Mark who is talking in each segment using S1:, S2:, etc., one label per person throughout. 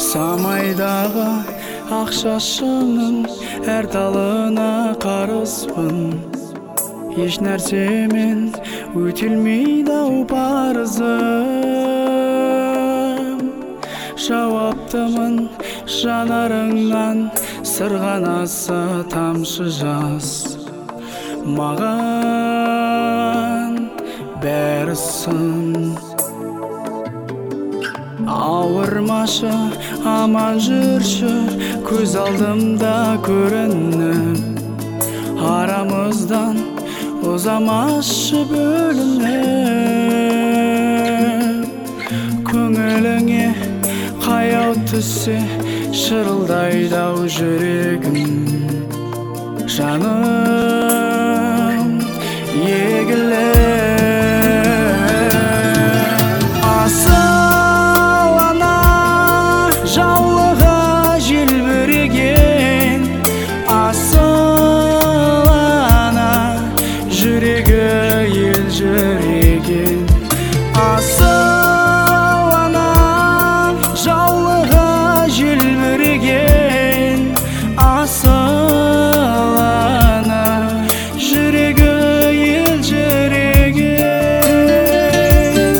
S1: самайдағы ақшашының әр талына қарызбын. Еш нәрсемен өтелмейді ау парызым. Жауаптымын жанарыңнан сырғанаса тамшы жас. Маған бәрі сын. Ауырмашы, аман жүрші, көз алдымда көрініп. Арамыздан ұзамашы бөлініп. Көңіліңе қаяу түссе шырылдайды-ау жүрегім. Жаным егіліп. Асыл ана жаулығы желбіреген. Асыл ана жүрегі елжіреген. Асыл ана жаулығы желбіреген. Асыл ана жүрегі елжіреген.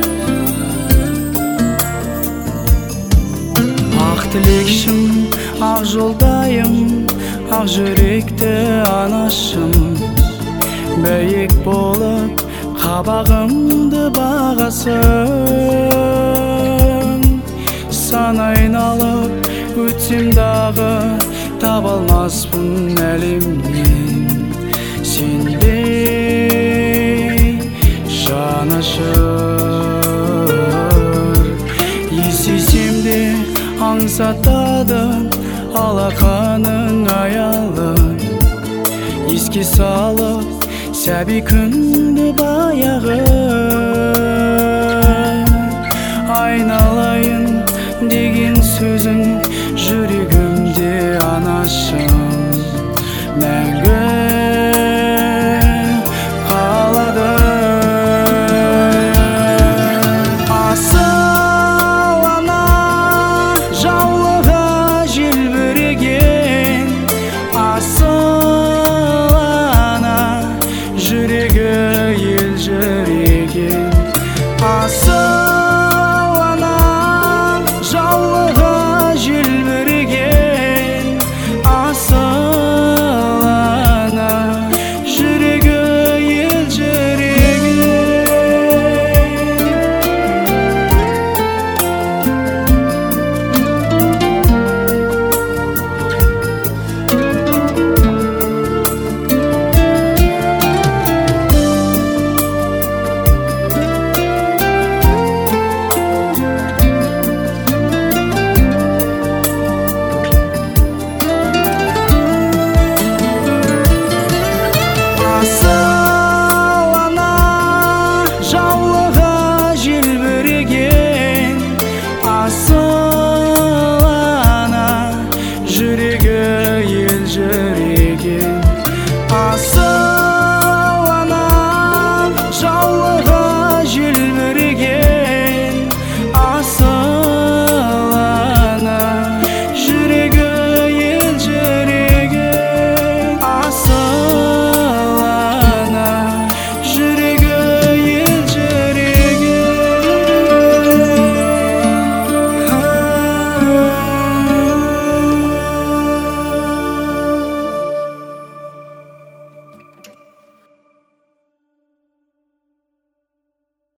S1: Ақ тілекшім, ақ жолдайым, ақ жүректі анашым. Бәйек болып қабағымды бағасың. Сан айналып өтсем дағы таба алмаспын әлемнен сенбей жанашыр. Есейсем де аңсатады алақаның аялы. Еске салып сәби күнді баяғы. Айналайын деген сөзің